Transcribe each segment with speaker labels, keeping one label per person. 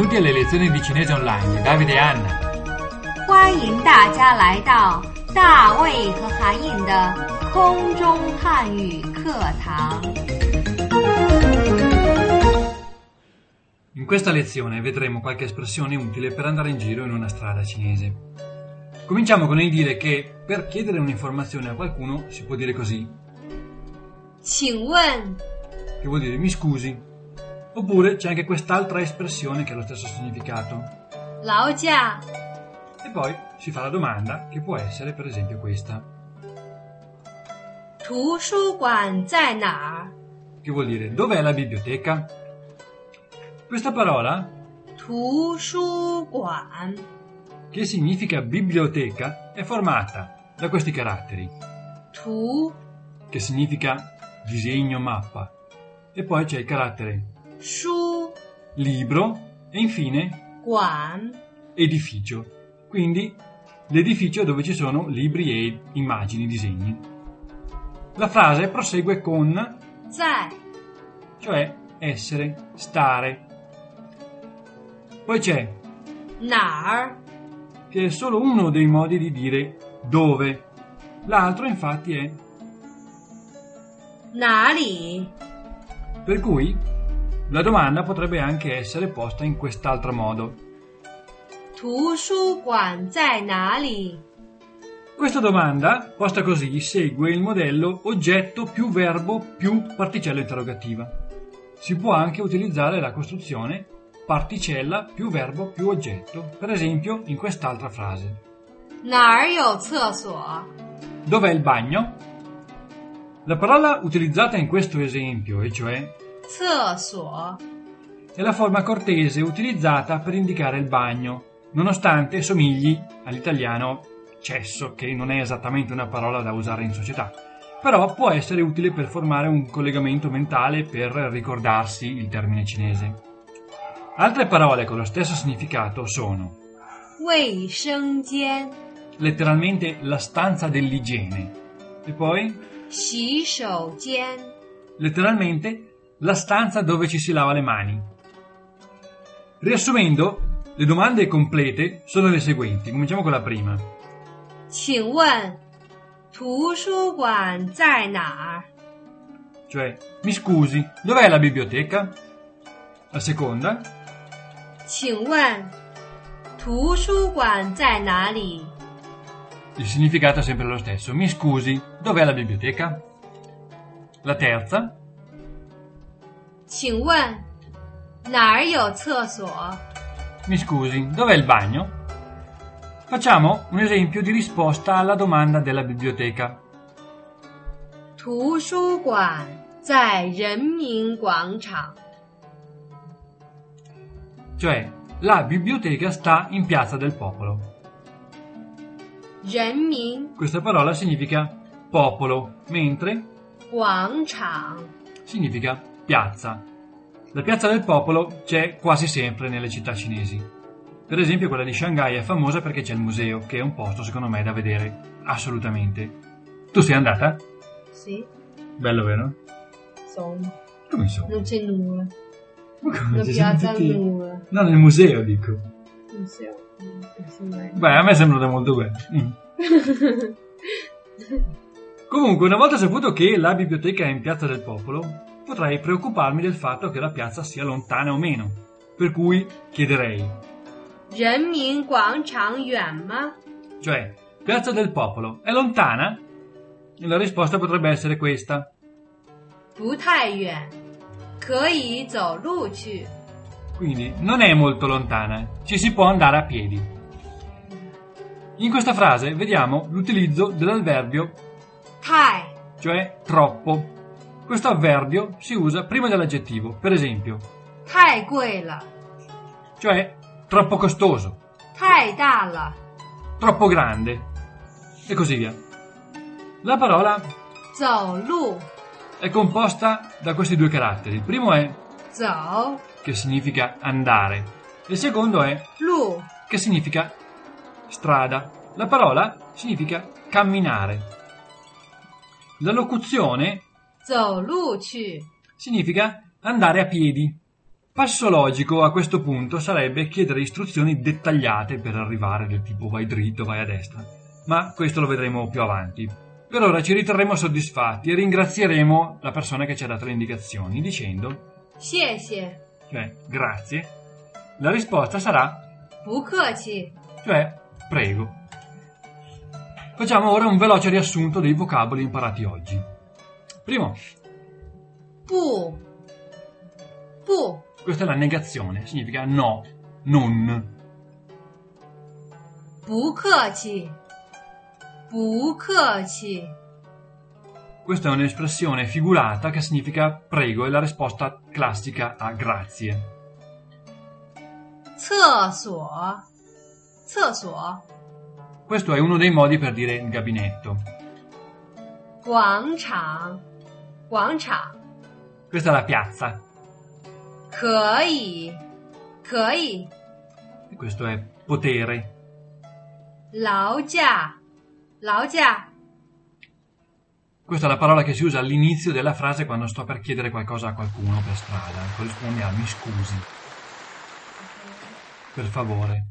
Speaker 1: Benvenuti alle lezioni di cinese online di Davide e Anna.
Speaker 2: 欢迎大家来到大卫和韩颖的空中汉语课堂。
Speaker 1: In questa lezione vedremo qualche espressione utile per andare in giro in una strada cinese. Cominciamo con il dire che per chiedere un'informazione a qualcuno si può dire così,
Speaker 2: 请问
Speaker 1: che vuol dire mi scusi. Oppure c'è anche quest'altra espressione che ha lo stesso significato.
Speaker 2: 劳驾
Speaker 1: E poi si fa la domanda, che può essere per esempio questa,
Speaker 2: 图书馆在哪儿
Speaker 1: che vuol dire dov'è la biblioteca? Questa parola,
Speaker 2: 图书馆
Speaker 1: che significa biblioteca, è formata da questi caratteri,
Speaker 2: 图
Speaker 1: che significa disegno, mappa, e poi c'è il carattere
Speaker 2: 书
Speaker 1: libro e infine
Speaker 2: 馆
Speaker 1: edificio, quindi l'edificio dove ci sono libri e immagini, disegni. La frase prosegue con
Speaker 2: 在
Speaker 1: cioè essere, stare. Poi c'è
Speaker 2: 哪儿
Speaker 1: che è solo uno dei modi di dire dove, l'altro infatti è
Speaker 2: 哪里
Speaker 1: per cui la domanda potrebbe anche essere posta in quest'altro modo.
Speaker 2: 图书馆在哪里
Speaker 1: Questa domanda, posta così, segue il modello oggetto più verbo più particella interrogativa. Si può anche utilizzare la costruzione particella più verbo più oggetto, per esempio in quest'altra frase.
Speaker 2: 哪儿有厕所
Speaker 1: Dov'è il bagno? La parola utilizzata in questo esempio, e cioè
Speaker 2: 厕所
Speaker 1: è la forma cortese utilizzata per indicare il bagno, nonostante somigli all'italiano cesso, che non è esattamente una parola da usare in società, però può essere utile per formare un collegamento mentale per ricordarsi il termine cinese. Altre parole con lo stesso significato sono
Speaker 2: 卫生间
Speaker 1: letteralmente la stanza dell'igiene e poi
Speaker 2: 洗手间
Speaker 1: letteralmente la stanza dove ci si lava le mani. Riassumendo, le domande complete sono le seguenti. Cominciamo con la prima.
Speaker 2: 请问图书馆在哪儿
Speaker 1: Cioè, mi scusi, dov'è la biblioteca? La seconda,
Speaker 2: 请问图书馆在哪里
Speaker 1: il significato è sempre lo stesso. Mi scusi, dov'è la biblioteca? La terza,
Speaker 2: 请问哪儿有厕所
Speaker 1: mi scusi, dov'è il bagno? Facciamo un esempio di risposta alla domanda della biblioteca.
Speaker 2: 图书馆在人民广场
Speaker 1: Cioè, la biblioteca sta in Piazza del Popolo.
Speaker 2: 人民
Speaker 1: Questa parola significa popolo, mentre
Speaker 2: 广场
Speaker 1: significa piazza. La Piazza del Popolo c'è quasi sempre nelle città cinesi. Per esempio quella di Shanghai è famosa perché c'è il museo, che è un posto secondo me da vedere assolutamente. Tu sei andata?
Speaker 2: sì
Speaker 1: Bello, vero?
Speaker 2: sono
Speaker 1: Come so?
Speaker 2: non c'è nulla
Speaker 1: Ma come
Speaker 2: la
Speaker 1: ci
Speaker 2: piazza
Speaker 1: sono tutti-
Speaker 2: nulla
Speaker 1: No, nel museo dico.
Speaker 2: non so
Speaker 1: Beh, a me sembrano molto belli. Comunque, una volta saputo che la biblioteca è in Piazza del Popolo, potrei preoccuparmi del fatto che la piazza sia lontana o meno. Per cui chiederei,
Speaker 2: 人民广场远吗
Speaker 1: cioè, Piazza del Popolo è lontana? E la risposta potrebbe essere questa.
Speaker 2: 不太远可以走路去
Speaker 1: Quindi non è molto lontana, ci si può andare a piedi. In questa frase vediamo l'utilizzo dell'avverbio
Speaker 2: 太
Speaker 1: cioè troppo. Questo avverbio si usa prima dell'aggettivo, per esempio,
Speaker 2: 太贵了
Speaker 1: cioè troppo costoso,
Speaker 2: 太大了
Speaker 1: troppo grande e così via. La parola
Speaker 2: 走路
Speaker 1: è composta da questi due caratteri. Il primo è
Speaker 2: 走
Speaker 1: che significa andare, e il secondo è
Speaker 2: 路
Speaker 1: che significa strada. La parola significa camminare. La locuzione
Speaker 2: 走路去
Speaker 1: significa andare a piedi. Passo logico a questo punto sarebbe chiedere istruzioni dettagliate per arrivare, del tipo vai dritto, vai a destra, ma questo lo vedremo più avanti. Per ora ci riterremo soddisfatti e ringrazieremo la persona che ci ha dato le indicazioni dicendo
Speaker 2: 谢谢
Speaker 1: cioè grazie. La risposta sarà
Speaker 2: 不客气
Speaker 1: cioè prego. Facciamo ora un veloce riassunto dei vocaboli imparati oggi. Primo,
Speaker 2: 不 不
Speaker 1: questa è la negazione, significa no, non.
Speaker 2: 不客气不客气
Speaker 1: Questa è un'espressione figurata che significa prego, è la risposta classica a grazie.
Speaker 2: 厕所厕所
Speaker 1: Questo è uno dei modi per dire gabinetto.
Speaker 2: 广场广场
Speaker 1: Questa è la piazza.
Speaker 2: 可以可以
Speaker 1: E questo è potere.
Speaker 2: 劳驾劳驾
Speaker 1: Questa è la parola che si usa all'inizio della frase quando sto per chiedere qualcosa a qualcuno per strada. Corrisponde a mi scusi. Per favore.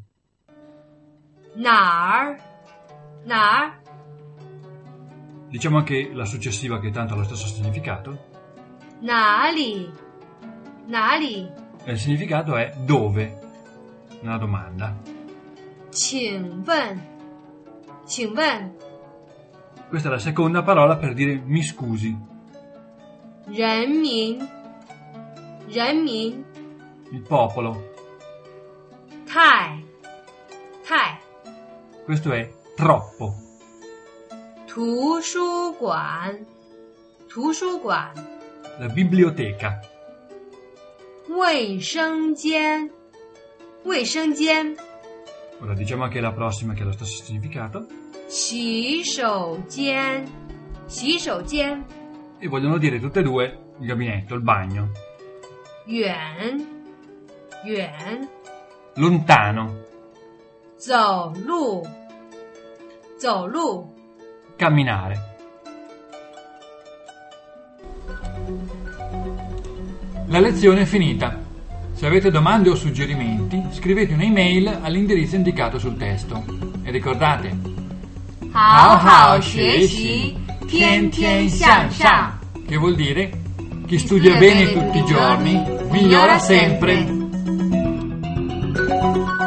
Speaker 2: 哪儿哪儿
Speaker 1: Diciamo anche la successiva che tanto ha lo stesso significato.
Speaker 2: 哪里哪里
Speaker 1: E il significato è dove, nella domanda.
Speaker 2: 请问请问
Speaker 1: Questa è la seconda parola per dire mi scusi.
Speaker 2: 人民人民
Speaker 1: Il popolo.
Speaker 2: 太太
Speaker 1: Questo è troppo.
Speaker 2: 图书馆图书馆
Speaker 1: La biblioteca.
Speaker 2: 卫生间卫生间
Speaker 1: Ora diciamo anche la prossima che ha lo stesso significato.
Speaker 2: 洗手间洗手间
Speaker 1: E vogliono dire tutte e due il gabinetto, il bagno.
Speaker 2: 远远
Speaker 1: Lontano.
Speaker 2: 走路走路
Speaker 1: Camminare. La lezione è finita. Se avete domande o suggerimenti, scrivete un'email all'indirizzo indicato sul testo. E ricordate,
Speaker 2: 好好学习天天向上
Speaker 1: che vuol dire chi studia bene tutti i giorni migliora sempre.